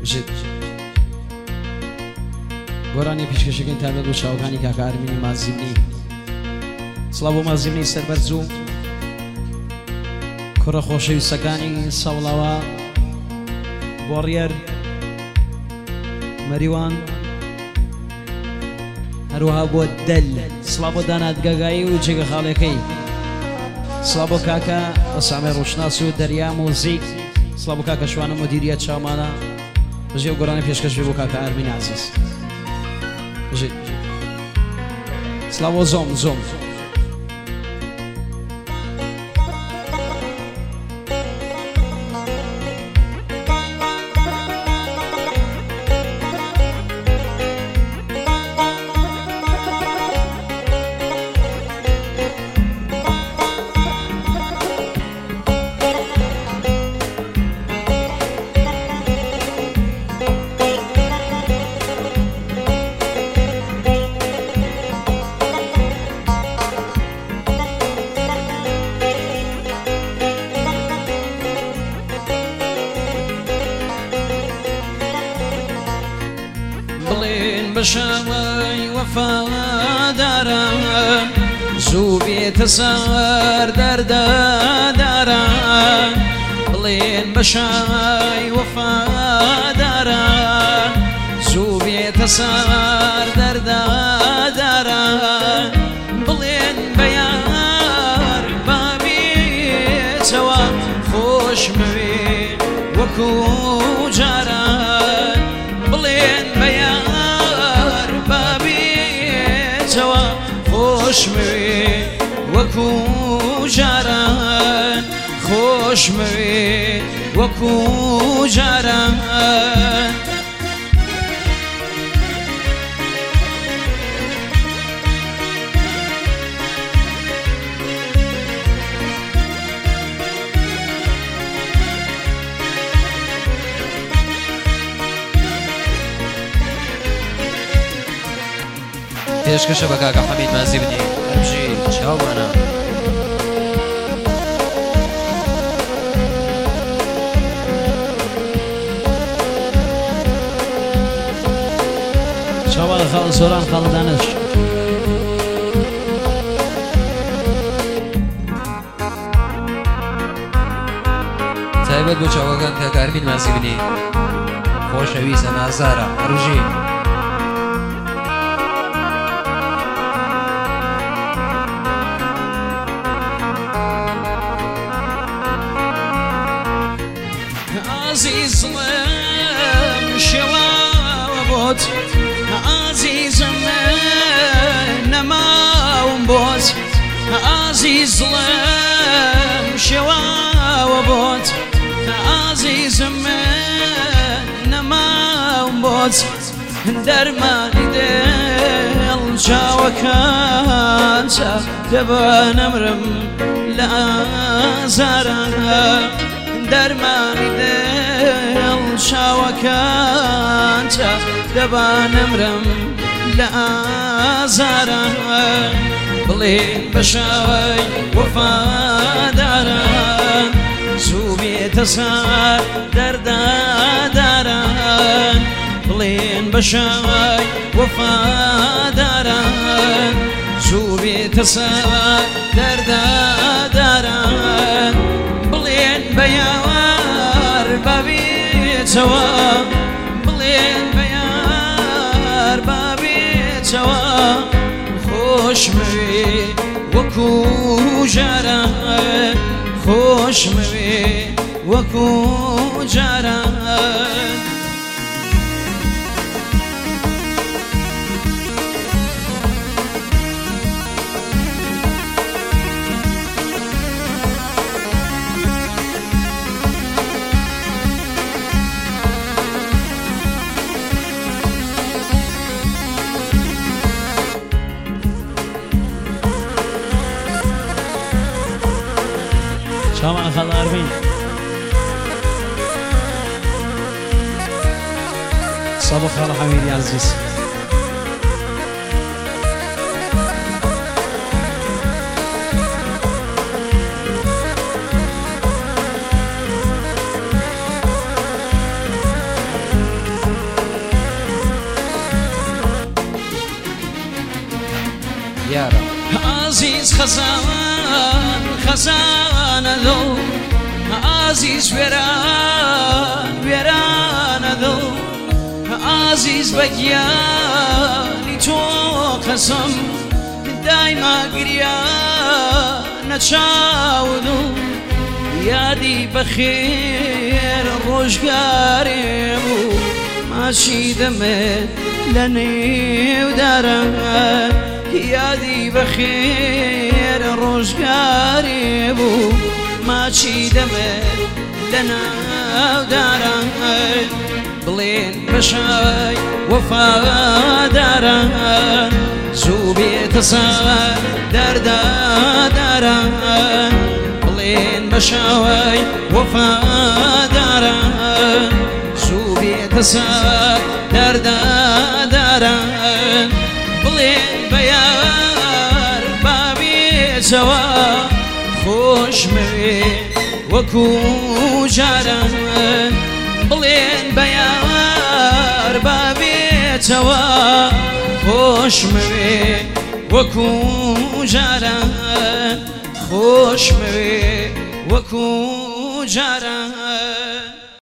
بژێت گۆرانی پیشکەشەکەی تابێت بۆ چاوەکانی کاکە ئەرمینی مازیبنی سڵاو بۆ مازیبنی سەربەرزوو کوڕە خۆشەویستەکانی سەوڵاوە بۆڕیەر مەریوان هەروەها بۆ دەل سڵاو بۆ دانادگەگایی و جێگە خاڵەکەی سڵاو بۆ کاکە ئەسامێ ڕۆشناس و دەریا مۆزیک سڵاو بۆ کاکە شوانە مدیریەت چاومانە بژێ و گۆرانی پێشکەش بۆ کاکە ئەرمین عەزیز بژێت سڵاو بۆ زۆم زۆم بشوي وفادارا زوبي تسار دردا دارا بلين بشوي وفادارا زوبي تسار دردا دارا بلين بيار بابي سوا خوش موي وكو جارا بلين بيار خوش موی وەکو جاران خوش موی وەکو جاران پێشکەشە بە کاکە حەمید مازیبنی هەربژی چاوانە چاوانە خاڵ زۆران خاڵدانش تایبەت بۆ چاوەکان کاکە ئەرمین مازیبنی خۆشەویستە نازارە هەربژی عزيزم شوابوت عزيزم نماوم بوت عزيزم شوابوت عزيزم نماوم بوت درماني دل جاوكانتا دبان امرم لا زارا درماني دل شاوكانتا دبان امرم لا زارا بلين بشاوي وفادارا زوبي تسار دردا دارا بلين بشاوي وفادارا زوبي تسار دردا دارا بلين بيار بابي توا بلين بيار بابي توا خوش موي وكو جاران خوش موي وكو جاران چاوانە خاڵ ئەرمین سڵاو بۆ خاڵە حەمیدی عەزیز عزیز خزان خزان دو عزیز ویران ویران دو عزیز بگیانی تو قسم دایما گریان چاودو یادی بخیر روزگاری بو ماشی دمت لنیو دارم یادی بخیر روزگاری بو ماشی دمت لنیو دارم بلین بشای وفادارم زوبیت سر دردا دارم بلین بشای وفادارم زوبیت سر دردا دارم بلین بیار بابی جوا خوش موی وکو جارم بلین بیار بابی جوا خوش موی وکو جارم خوش موی وکو جارم